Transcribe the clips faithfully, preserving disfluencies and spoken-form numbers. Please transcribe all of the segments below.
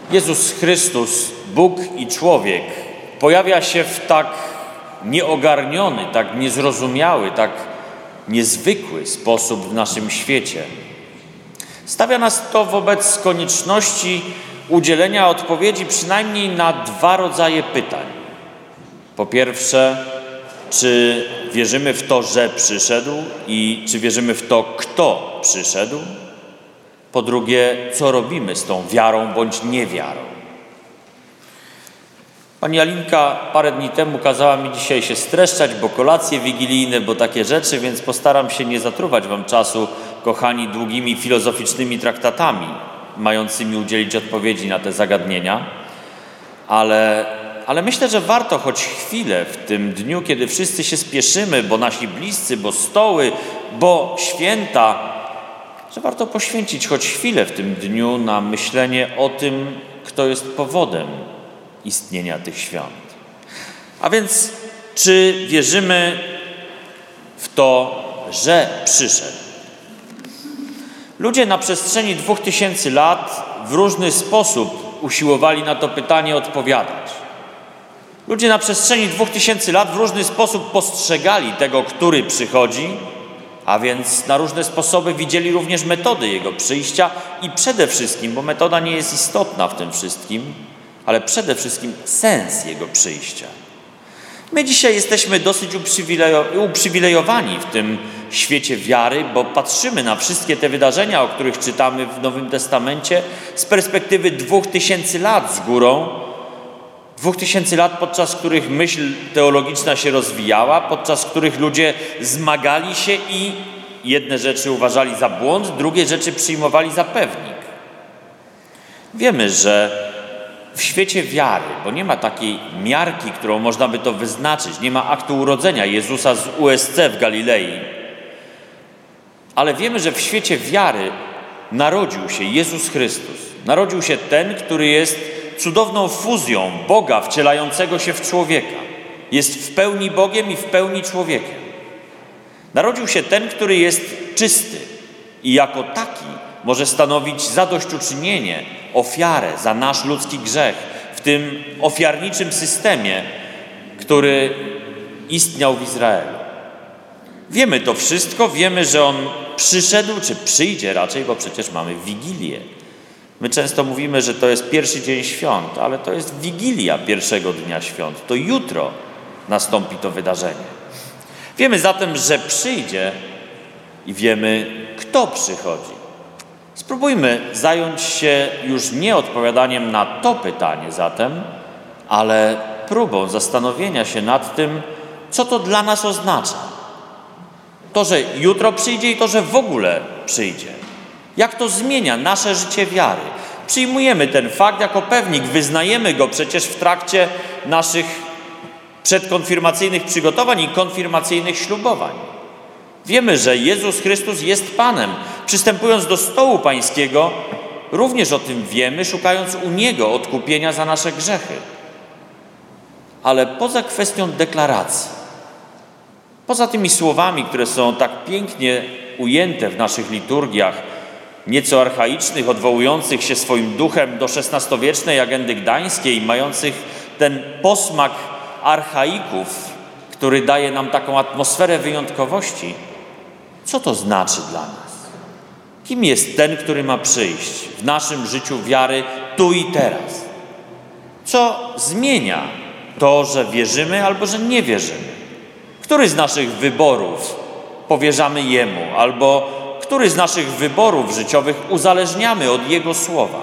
Jezus Chrystus, Bóg i człowiek, pojawia się w tak nieogarniony, tak niezrozumiały, tak niezwykły sposób w naszym świecie. Stawia nas to wobec konieczności udzielenia odpowiedzi przynajmniej na dwa rodzaje pytań. Po pierwsze, czy wierzymy w to, że przyszedł i czy wierzymy w to, kto przyszedł? Po drugie, co robimy z tą wiarą bądź niewiarą? Pani Alinka parę dni temu kazała mi dzisiaj się streszczać, bo kolacje wigilijne, bo takie rzeczy, więc postaram się nie zatruwać wam czasu, kochani, długimi filozoficznymi traktatami, mającymi udzielić odpowiedzi na te zagadnienia. Ale, ale myślę, że warto choć chwilę w tym dniu, kiedy wszyscy się spieszymy, bo nasi bliscy, bo stoły, bo święta, że warto poświęcić choć chwilę w tym dniu na myślenie o tym, kto jest powodem istnienia tych świąt. A więc, czy wierzymy w to, że przyszedł? Ludzie na przestrzeni dwóch tysięcy lat w różny sposób usiłowali na to pytanie odpowiadać. Ludzie na przestrzeni dwóch tysięcy lat w różny sposób postrzegali tego, który przychodzi, a więc na różne sposoby widzieli również metody Jego przyjścia i przede wszystkim, bo metoda nie jest istotna w tym wszystkim, ale przede wszystkim sens Jego przyjścia. My dzisiaj jesteśmy dosyć uprzywilejo- uprzywilejowani w tym świecie wiary, bo patrzymy na wszystkie te wydarzenia, o których czytamy w Nowym Testamencie z perspektywy dwóch tysięcy lat z górą. Dwóch tysięcy lat, podczas których myśl teologiczna się rozwijała, podczas których ludzie zmagali się i jedne rzeczy uważali za błąd, drugie rzeczy przyjmowali za pewnik. Wiemy, że w świecie wiary, bo nie ma takiej miarki, którą można by to wyznaczyć, nie ma aktu urodzenia Jezusa z U S C w Galilei, ale wiemy, że w świecie wiary narodził się Jezus Chrystus. Narodził się ten, który jest cudowną fuzją Boga wcielającego się w człowieka. Jest w pełni Bogiem i w pełni człowiekiem. Narodził się ten, który jest czysty i jako taki może stanowić zadośćuczynienie, ofiarę za nasz ludzki grzech w tym ofiarniczym systemie, który istniał w Izraelu. Wiemy to wszystko, wiemy, że On przyszedł, czy przyjdzie raczej, bo przecież mamy Wigilię. My często mówimy, że to jest pierwszy dzień świąt, ale to jest Wigilia pierwszego dnia świąt. To jutro nastąpi to wydarzenie. Wiemy zatem, że przyjdzie i wiemy, kto przychodzi. Spróbujmy zająć się już nie odpowiadaniem na to pytanie zatem, ale próbą zastanowienia się nad tym, co to dla nas oznacza. To, że jutro przyjdzie i to, że w ogóle przyjdzie. Jak to zmienia nasze życie wiary? Przyjmujemy ten fakt jako pewnik, wyznajemy go przecież w trakcie naszych przedkonfirmacyjnych przygotowań i konfirmacyjnych ślubowań. Wiemy, że Jezus Chrystus jest Panem. Przystępując do stołu pańskiego, również o tym wiemy, szukając u Niego odkupienia za nasze grzechy. Ale poza kwestią deklaracji, poza tymi słowami, które są tak pięknie ujęte w naszych liturgiach, nieco archaicznych, odwołujących się swoim duchem do szesnastowiecznej agendy gdańskiej, mających ten posmak archaików, który daje nam taką atmosferę wyjątkowości, co to znaczy dla nas? Kim jest ten, który ma przyjść w naszym życiu wiary tu i teraz? Co zmienia to, że wierzymy albo że nie wierzymy? Który z naszych wyborów powierzamy Jemu albo który z naszych wyborów życiowych uzależniamy od Jego słowa?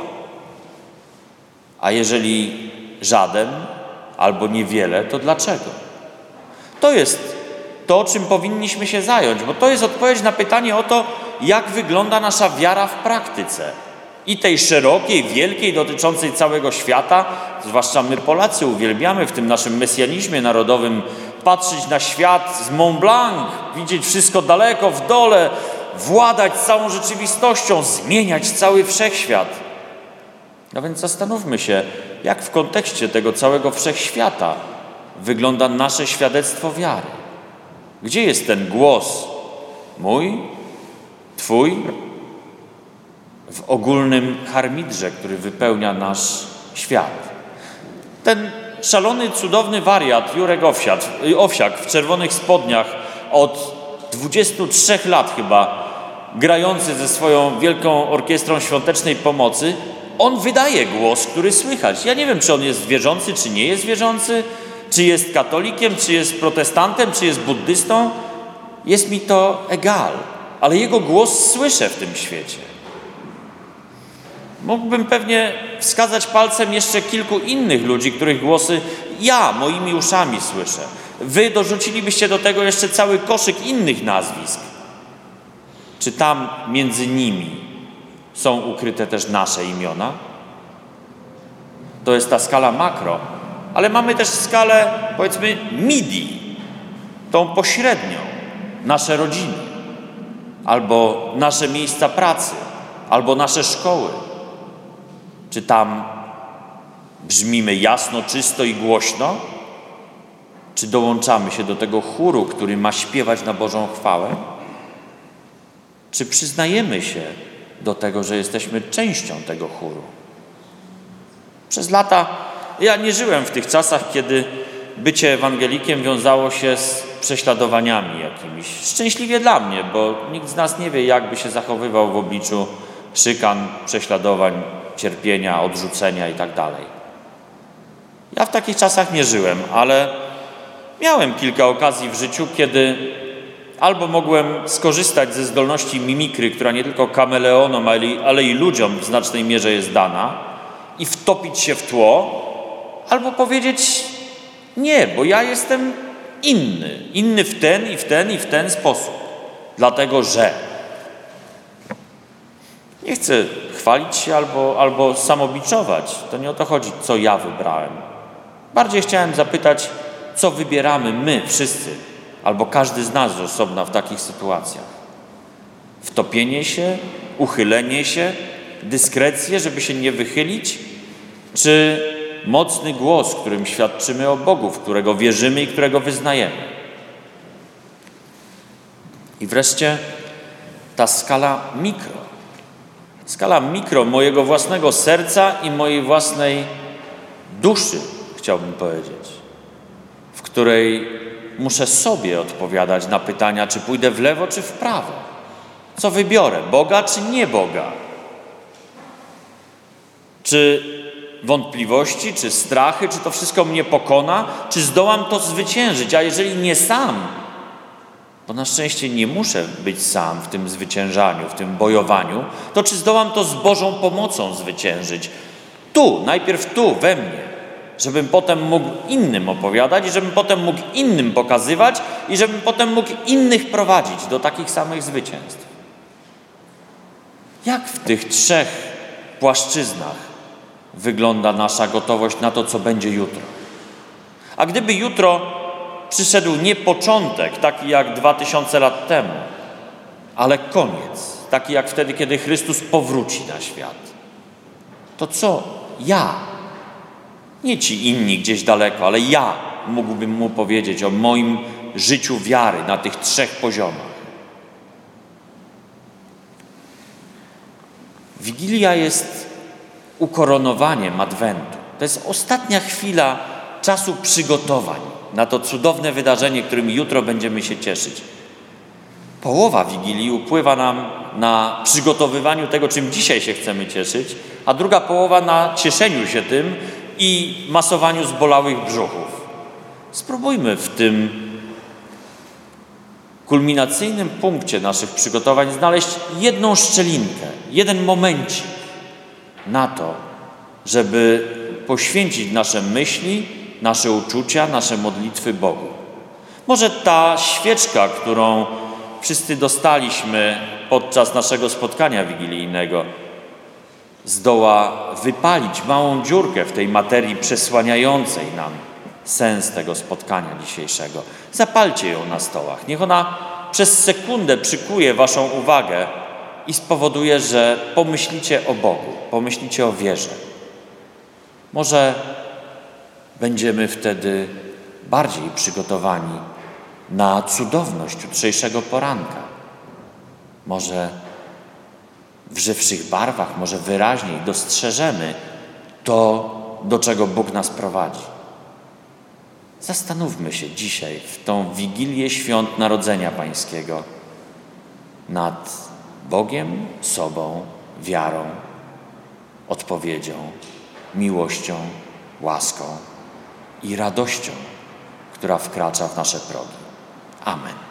A jeżeli żaden albo niewiele, to dlaczego? To jest to, czym powinniśmy się zająć, bo to jest odpowiedź na pytanie o to, jak wygląda nasza wiara w praktyce. I tej szerokiej, wielkiej, dotyczącej całego świata, zwłaszcza my Polacy uwielbiamy w tym naszym mesjanizmie narodowym patrzeć na świat z Mont Blanc, widzieć wszystko daleko, w dole, władać całą rzeczywistością, zmieniać cały wszechświat. No więc zastanówmy się, jak w kontekście tego całego wszechświata wygląda nasze świadectwo wiary. Gdzie jest ten głos mój, Twój, w ogólnym harmidrze, który wypełnia nasz świat. Ten szalony, cudowny wariat Jurek Owsiak, Owsiak w czerwonych spodniach od dwudziestu trzech lat chyba, grający ze swoją wielką orkiestrą świątecznej pomocy, on wydaje głos, który słychać. Ja nie wiem, czy on jest wierzący, czy nie jest wierzący, czy jest katolikiem, czy jest protestantem, czy jest buddystą. Jest mi to egal, ale jego głos słyszę w tym świecie. Mógłbym pewnie wskazać palcem jeszcze kilku innych ludzi, których głosy ja moimi uszami słyszę. Wy dorzucilibyście do tego jeszcze cały koszyk innych nazwisk. Czy tam między nimi są ukryte też nasze imiona? To jest ta skala makro, ale mamy też skalę, powiedzmy, midi, tą pośrednią. Nasze rodziny, albo nasze miejsca pracy, albo nasze szkoły. Czy tam brzmimy jasno, czysto i głośno? Czy dołączamy się do tego chóru, który ma śpiewać na Bożą chwałę? Czy przyznajemy się do tego, że jesteśmy częścią tego chóru? Przez lata ja nie żyłem w tych czasach, kiedy bycie ewangelikiem wiązało się z prześladowaniami jakimiś. Szczęśliwie dla mnie, bo nikt z nas nie wie, jak by się zachowywał w obliczu szykan, prześladowań, cierpienia, odrzucenia i tak dalej. Ja w takich czasach nie żyłem, ale miałem kilka okazji w życiu, kiedy albo mogłem skorzystać ze zdolności mimikry, która nie tylko kameleonom, ale i ludziom w znacznej mierze jest dana, i wtopić się w tło, albo powiedzieć nie, bo ja jestem inny. Inny w ten i w ten i w ten sposób. Dlatego, że nie chcę chwalić się albo, albo samobiczować. To nie o to chodzi, co ja wybrałem. Bardziej chciałem zapytać, co wybieramy my wszyscy, albo każdy z nas z osobna w takich sytuacjach. Wtopienie się, uchylenie się, dyskrecję, żeby się nie wychylić, czy mocny głos, którym świadczymy o Bogu, w którego wierzymy i którego wyznajemy. I wreszcie ta skala mikro. Skala mikro mojego własnego serca i mojej własnej duszy, chciałbym powiedzieć, w której muszę sobie odpowiadać na pytania, czy pójdę w lewo, czy w prawo. Co wybiorę? Boga, czy nie Boga? Czy wątpliwości, czy strachy, czy to wszystko mnie pokona, czy zdołam to zwyciężyć, a jeżeli nie sam, bo na szczęście nie muszę być sam w tym zwyciężaniu, w tym bojowaniu, to czy zdołam to z Bożą pomocą zwyciężyć? Tu, najpierw tu, we mnie, żebym potem mógł innym opowiadać i żebym potem mógł innym pokazywać i żebym potem mógł innych prowadzić do takich samych zwycięstw. Jak w tych trzech płaszczyznach wygląda nasza gotowość na to, co będzie jutro? A gdyby jutro przyszedł nie początek, taki jak dwa tysiące lat temu, ale koniec, taki jak wtedy, kiedy Chrystus powróci na świat, to co ja, nie ci inni gdzieś daleko, ale ja mógłbym mu powiedzieć o moim życiu wiary na tych trzech poziomach? Wigilia jest ukoronowaniem Adwentu. To jest ostatnia chwila czasu przygotowań na to cudowne wydarzenie, którym jutro będziemy się cieszyć. Połowa Wigilii upływa nam na przygotowywaniu tego, czym dzisiaj się chcemy cieszyć, a druga połowa na cieszeniu się tym i masowaniu zbolałych brzuchów. Spróbujmy w tym kulminacyjnym punkcie naszych przygotowań znaleźć jedną szczelinkę, jeden momencik na to, żeby poświęcić nasze myśli, nasze uczucia, nasze modlitwy Bogu. Może ta świeczka, którą wszyscy dostaliśmy podczas naszego spotkania wigilijnego, zdoła wypalić małą dziurkę w tej materii przesłaniającej nam sens tego spotkania dzisiejszego. Zapalcie ją na stołach. Niech ona przez sekundę przykuje waszą uwagę i spowoduje, że pomyślicie o Bogu, pomyślicie o wierze. Może będziemy wtedy bardziej przygotowani na cudowność jutrzejszego poranka. Może w żywszych barwach, może wyraźniej dostrzeżemy to, do czego Bóg nas prowadzi. Zastanówmy się dzisiaj, w tą Wigilię Świąt Narodzenia Pańskiego, nad Bogiem, sobą, wiarą, odpowiedzią, miłością, łaską i radością, która wkracza w nasze progi. Amen.